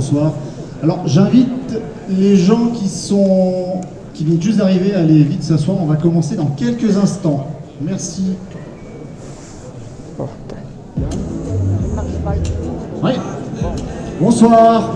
Bonsoir. Alors j'invite les gens qui viennent juste d'arriver à aller vite s'asseoir. On va commencer dans quelques instants. Merci. Oui. Bonsoir.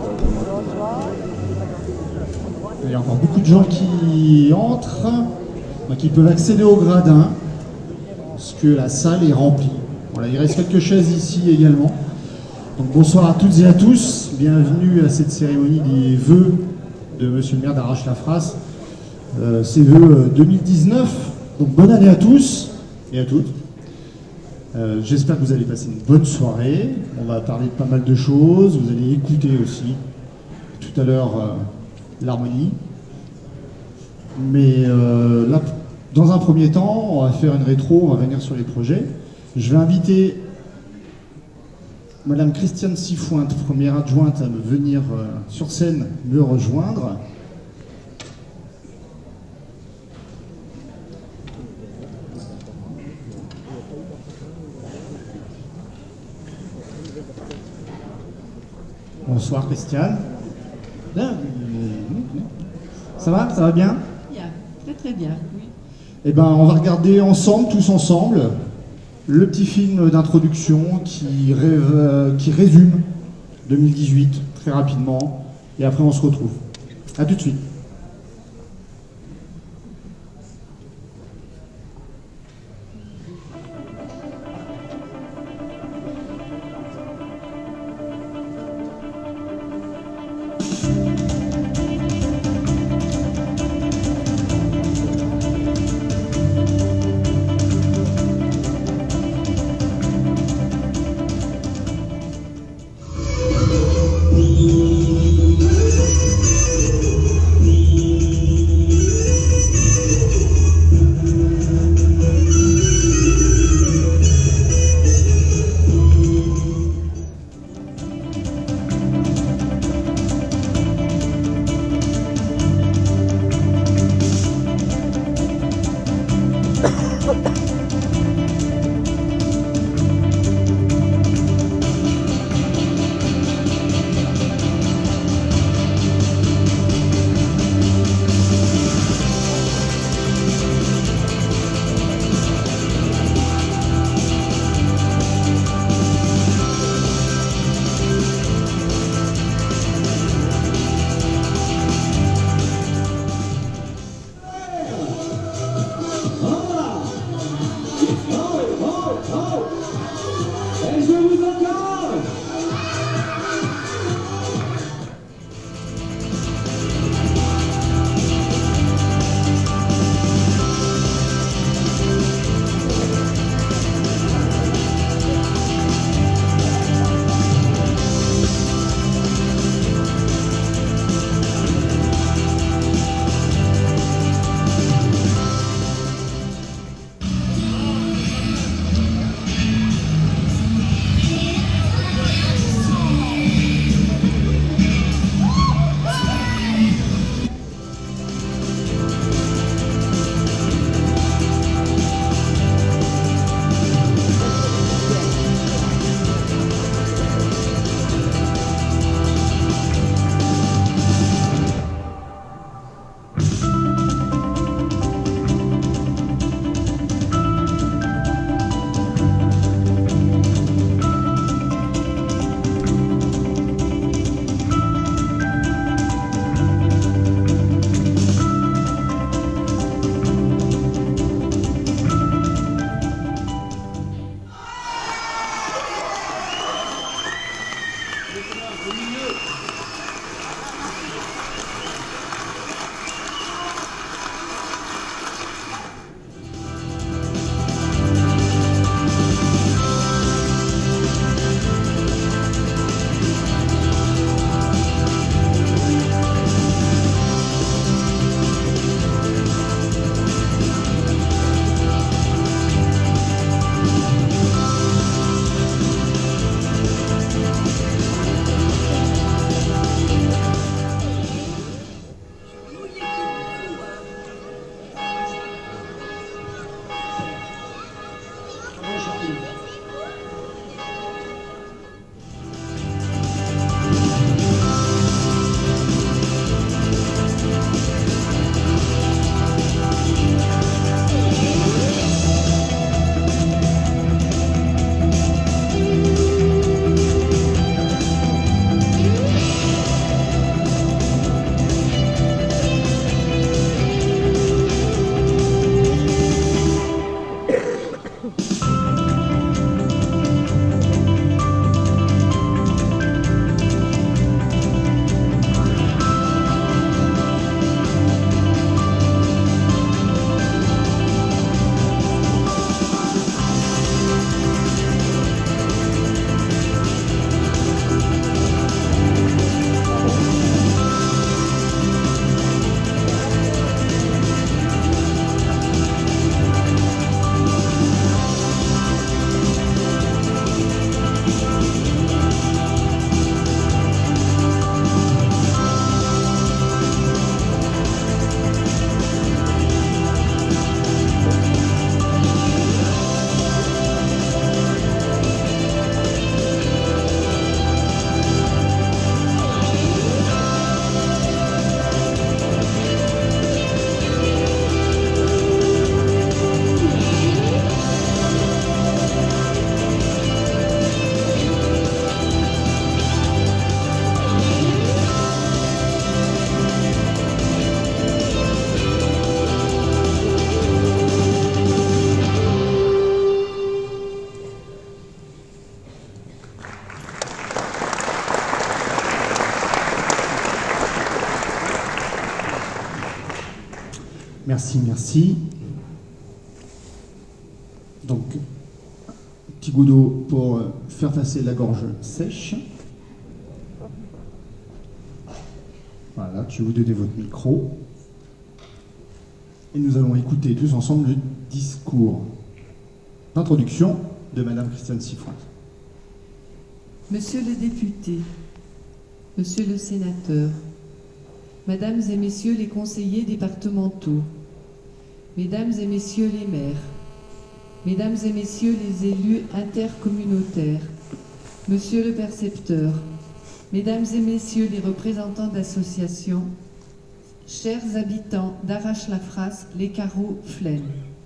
Il y a encore beaucoup de gens qui entrent, qui peuvent accéder au gradin, parce que la salle est remplie. Voilà, il reste quelques chaises ici également. Donc bonsoir à toutes et à tous, bienvenue à cette cérémonie des vœux de Monsieur le maire d'Arrache-la-Frasse, ces vœux 2019. Donc bonne année à tous et à toutes. J'espère que vous allez passer une bonne soirée. On va parler de pas mal de choses, vous allez écouter aussi tout à l'heure l'harmonie. Mais là, dans un premier temps, on va faire une rétro, on va venir sur les projets. Je vais inviter Madame Christiane Sifointe, première adjointe, à venir sur scène me rejoindre. Bonsoir Christiane. Ça va? Ça va bien? Bien, très très bien, oui. Eh ben, on va regarder ensemble, tous ensemble, le petit film d'introduction qui résume 2018 très rapidement, et après on se retrouve. À tout de suite. Merci, merci. Donc, petit goût d'eau pour faire passer la gorge sèche. Voilà, je vais vous donner votre micro. Et nous allons écouter tous ensemble le discours d'introduction de Madame Christiane Siffrant. Monsieur le député, Monsieur le sénateur, Mesdames et Messieurs les conseillers départementaux, Mesdames et Messieurs les maires, Mesdames et Messieurs les élus intercommunautaires, Monsieur le percepteur, Mesdames et Messieurs les représentants d'associations, chers habitants d'Arrache-la-Frasse, les Carreaux, Flaine.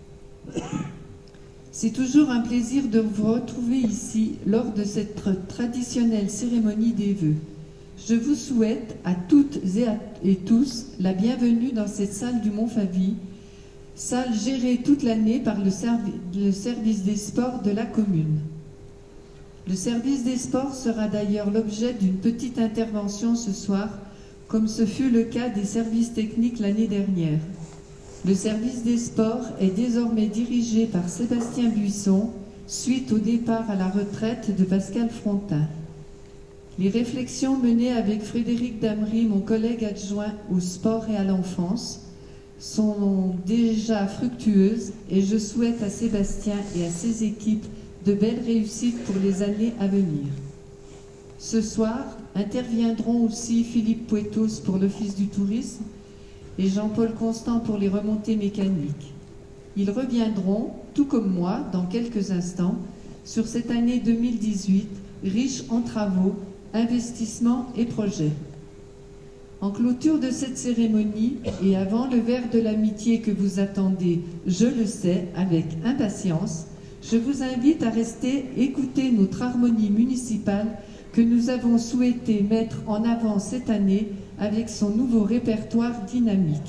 C'est toujours un plaisir de vous retrouver ici lors de cette traditionnelle cérémonie des vœux. Je vous souhaite à toutes et tous la bienvenue dans cette salle du Montfavis, salle gérée toute l'année par le service des sports de la commune. Le service des sports sera d'ailleurs l'objet d'une petite intervention ce soir, comme ce fut le cas des services techniques l'année dernière. Le service des sports est désormais dirigé par Sébastien Buisson, suite au départ à la retraite de Pascal Frontin. Les réflexions menées avec Frédéric Damery, mon collègue adjoint au sport et à l'enfance, sont déjà fructueuses et je souhaite à Sébastien et à ses équipes de belles réussites pour les années à venir. Ce soir, interviendront aussi Philippe Poetos pour l'Office du tourisme et Jean-Paul Constant pour les remontées mécaniques. Ils reviendront, tout comme moi, dans quelques instants, sur cette année 2018, riche en travaux, investissements et projets. En clôture de cette cérémonie, et avant le verre de l'amitié que vous attendez, je le sais, avec impatience, je vous invite à rester écouter notre harmonie municipale que nous avons souhaité mettre en avant cette année avec son nouveau répertoire dynamique.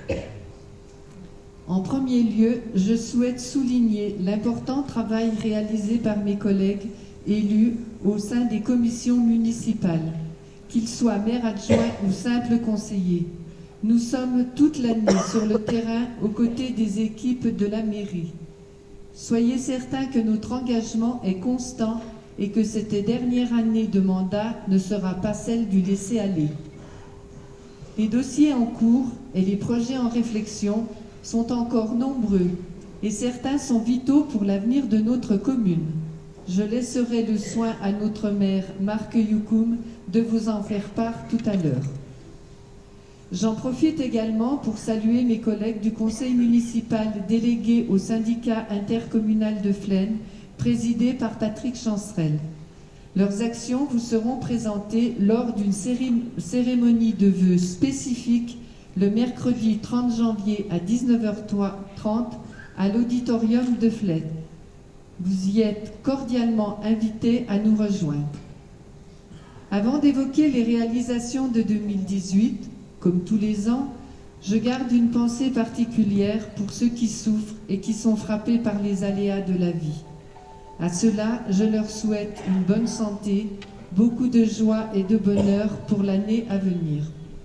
En premier lieu, je souhaite souligner l'important travail réalisé par mes collègues élus au sein des commissions municipales, qu'ils soient maires adjoints ou simples conseillers. Nous sommes toute l'année sur le terrain aux côtés des équipes de la mairie. Soyez certains que notre engagement est constant et que cette dernière année de mandat ne sera pas celle du laisser-aller. Les dossiers en cours et les projets en réflexion sont encore nombreux et certains sont vitaux pour l'avenir de notre commune. Je laisserai le soin à notre maire Marc Youkoum de vous en faire part tout à l'heure. J'en profite également pour saluer mes collègues du conseil municipal délégués au syndicat intercommunal de Flaine, présidé par Patrick Chancerelle. Leurs actions vous seront présentées lors d'une cérémonie de vœux spécifique le mercredi 30 janvier à 19h30 à l'auditorium de Flaine. Vous y êtes cordialement invités à nous rejoindre. Avant d'évoquer les réalisations de 2018, comme tous les ans, je garde une pensée particulière pour ceux qui souffrent et qui sont frappés par les aléas de la vie. À cela, je leur souhaite une bonne santé, beaucoup de joie et de bonheur pour l'année à venir.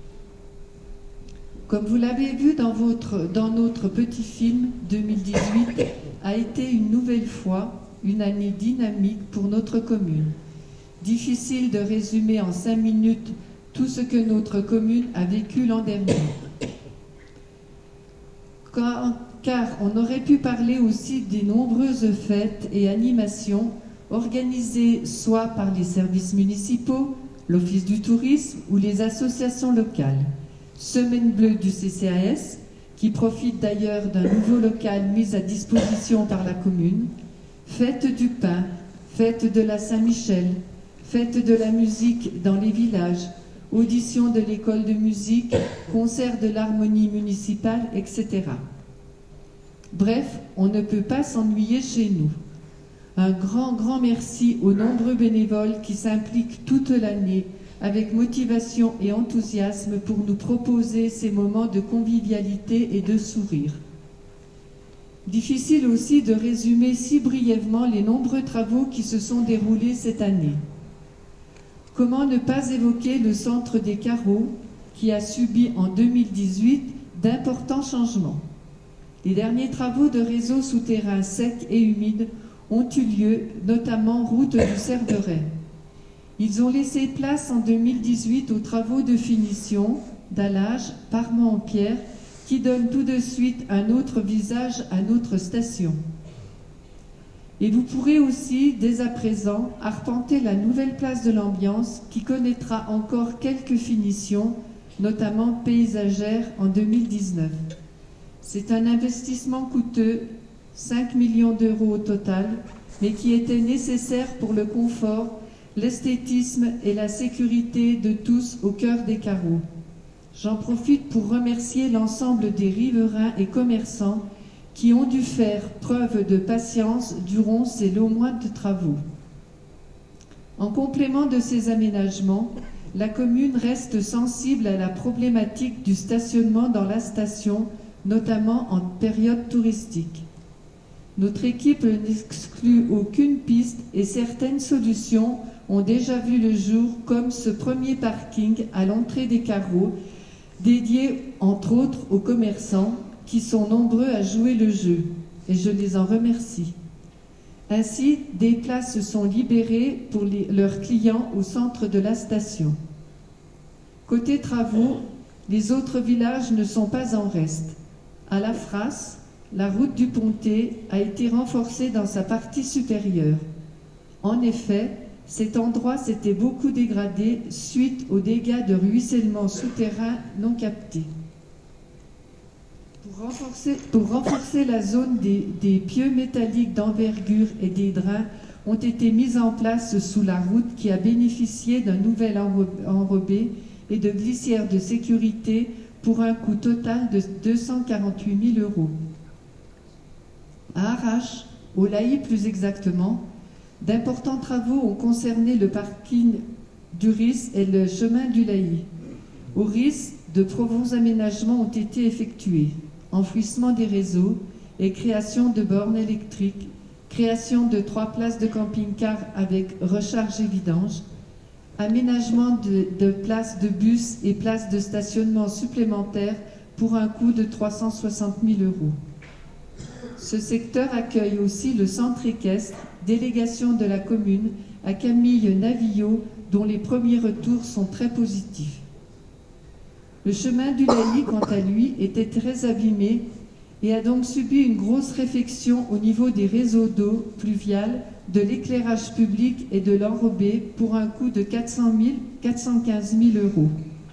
Comme vous l'avez vu dans notre petit film, 2018 a été une nouvelle fois une année dynamique pour notre commune. Difficile de résumer en 5 minutes tout ce que notre commune a vécu l'an dernier. Car on aurait pu parler aussi des nombreuses fêtes et animations organisées soit par les services municipaux, l'Office du tourisme ou les associations locales. Semaine bleue du CCAS, qui profite d'ailleurs d'un nouveau local mis à disposition par la commune, fête du pain, fête de la Saint-Michel, fête de la musique dans les villages, audition de l'école de musique, concert de l'harmonie municipale, etc. Bref, on ne peut pas s'ennuyer chez nous. Un grand merci aux nombreux bénévoles qui s'impliquent toute l'année avec motivation et enthousiasme pour nous proposer ces moments de convivialité et de sourire. Difficile aussi de résumer si brièvement les nombreux travaux qui se sont déroulés cette année. Comment ne pas évoquer le Centre des Carreaux qui a subi en 2018 d'importants changements. Les derniers travaux de réseaux souterrains secs et humides ont eu lieu, notamment route du Cerberet. Ils ont laissé place en 2018 aux travaux de finition, dallage, parement en pierre, qui donnent tout de suite un autre visage à notre station. Et vous pourrez aussi, dès à présent, arpenter la nouvelle place de l'Ambiance qui connaîtra encore quelques finitions, notamment paysagères en 2019. C'est un investissement coûteux, 5 millions d'euros au total, mais qui était nécessaire pour le confort, l'esthétisme et la sécurité de tous au cœur des carreaux. J'en profite pour remercier l'ensemble des riverains et commerçants qui ont dû faire preuve de patience durant ces longs mois de travaux. En complément de ces aménagements, la commune reste sensible à la problématique du stationnement dans la station, notamment en période touristique. Notre équipe n'exclut aucune piste et certaines solutions ont déjà vu le jour, comme ce premier parking à l'entrée des carreaux, dédié entre autres aux commerçants qui sont nombreux à jouer le jeu, et je les en remercie. Ainsi, des places sont libérées pour leurs clients au centre de la station. Côté travaux, les autres villages ne sont pas en reste. À La Frasse, la route du Pontet a été renforcée dans sa partie supérieure. En effet, cet endroit s'était beaucoup dégradé suite aux dégâts de ruissellement souterrain non captés. Pour renforcer la zone des pieux métalliques d'envergure et des drains ont été mis en place sous la route qui a bénéficié d'un nouvel enrobé et de glissières de sécurité pour un coût total de 248 000 €. À Arrache, au Laï plus exactement, d'importants travaux ont concerné le parking du RIS et le chemin du Laï. Au RIS, de profonds aménagements ont été effectués. Enfouissement des réseaux et création de bornes électriques, création de 3 places de camping-car avec recharge et vidange, aménagement de places de bus et places de stationnement supplémentaires pour un coût de 360 000 €. Ce secteur accueille aussi le centre équestre, délégation de la commune, à Camille Navillot, dont les premiers retours sont très positifs. Le chemin du Laï, quant à lui, était très abîmé et a donc subi une grosse réfection au niveau des réseaux d'eau pluviale, de l'éclairage public et de l'enrobé pour un coût de 415 000 €.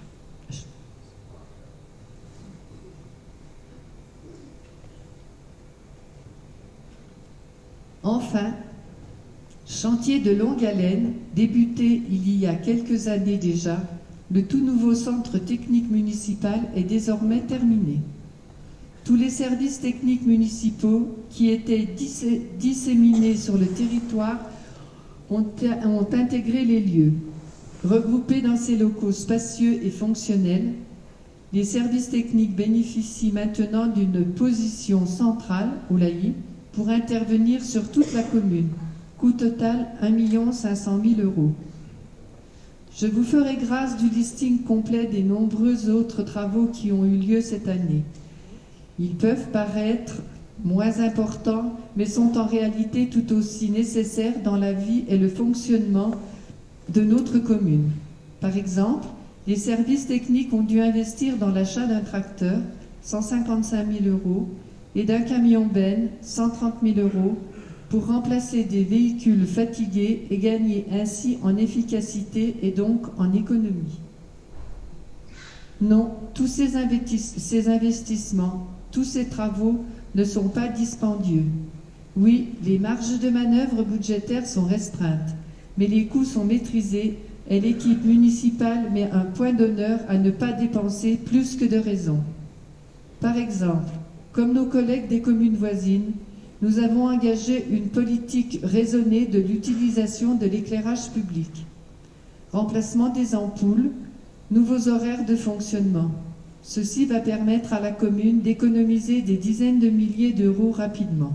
Enfin, chantier de longue haleine, débuté il y a quelques années déjà, le tout nouveau centre technique municipal est désormais terminé. Tous les services techniques municipaux qui étaient disséminés sur le territoire ont intégré les lieux. Regroupés dans ces locaux spacieux et fonctionnels, les services techniques bénéficient maintenant d'une position centrale au Laï pour intervenir sur toute la commune. Coût total 1 500 000 €. Je vous ferai grâce du listing complet des nombreux autres travaux qui ont eu lieu cette année. Ils peuvent paraître moins importants, mais sont en réalité tout aussi nécessaires dans la vie et le fonctionnement de notre commune. Par exemple, les services techniques ont dû investir dans l'achat d'un tracteur, 155 000 €, et d'un camion-benne, 130 000 € pour remplacer des véhicules fatigués et gagner ainsi en efficacité et donc en économie. Non, tous ces investissements, tous ces travaux ne sont pas dispendieux. Oui, les marges de manœuvre budgétaires sont restreintes, mais les coûts sont maîtrisés et l'équipe municipale met un point d'honneur à ne pas dépenser plus que de raison. Par exemple, comme nos collègues des communes voisines, nous avons engagé une politique raisonnée de l'utilisation de l'éclairage public. Remplacement des ampoules, nouveaux horaires de fonctionnement. Ceci va permettre à la commune d'économiser des dizaines de milliers d'euros rapidement.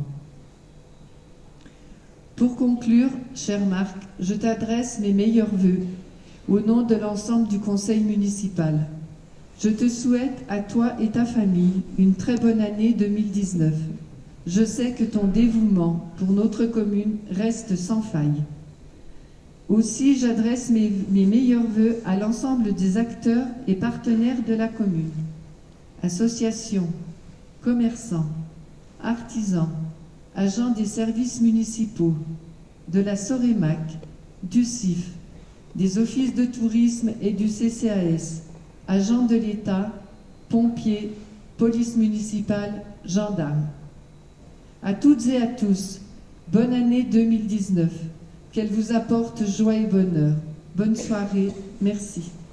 Pour conclure, cher Marc, je t'adresse mes meilleurs vœux au nom de l'ensemble du conseil municipal. Je te souhaite à toi et ta famille une très bonne année 2019. Je sais que ton dévouement pour notre commune reste sans faille. Aussi, j'adresse mes meilleurs vœux à l'ensemble des acteurs et partenaires de la commune. Associations, commerçants, artisans, agents des services municipaux, de la Sorémac, du CIF, des offices de tourisme et du CCAS, agents de l'État, pompiers, police municipale, gendarmes. À toutes et à tous, bonne année 2019. Qu'elle vous apporte joie et bonheur. Bonne soirée. Merci.